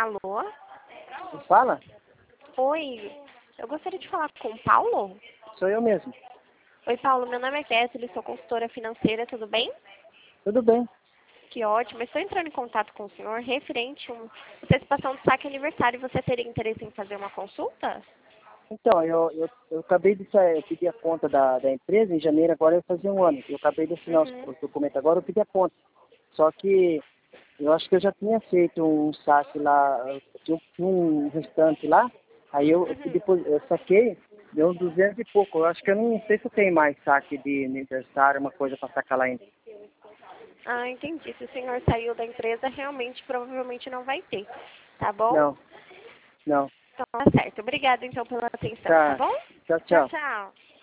Alô? Fala? Oi, eu gostaria de falar com o Paulo. Sou eu mesmo. Oi, Paulo, meu nome é Kézia, sou consultora financeira, tudo bem? Tudo bem. Que ótimo, estou entrando em contato com o senhor referente a antecipação do saque aniversário. Você teria interesse em fazer uma consulta? Então, eu acabei de sair, eu pedi a conta da empresa em janeiro, agora eu fazia um ano. Eu acabei de assinar os documentos agora, eu pedi a conta. Só que eu acho que eu já tinha feito um saque lá, tinha um restante lá, aí eu saquei, deu uns 200 e pouco. Eu acho que eu não sei se tem mais saque de aniversário, uma coisa para sacar lá ainda. Ah, entendi. Se o senhor saiu da empresa, realmente, provavelmente não vai ter, tá bom? Não. Então, tá certo. Obrigada, então, pela atenção, tá Tá. bom? Tchau, Tchau, tchau. tchau.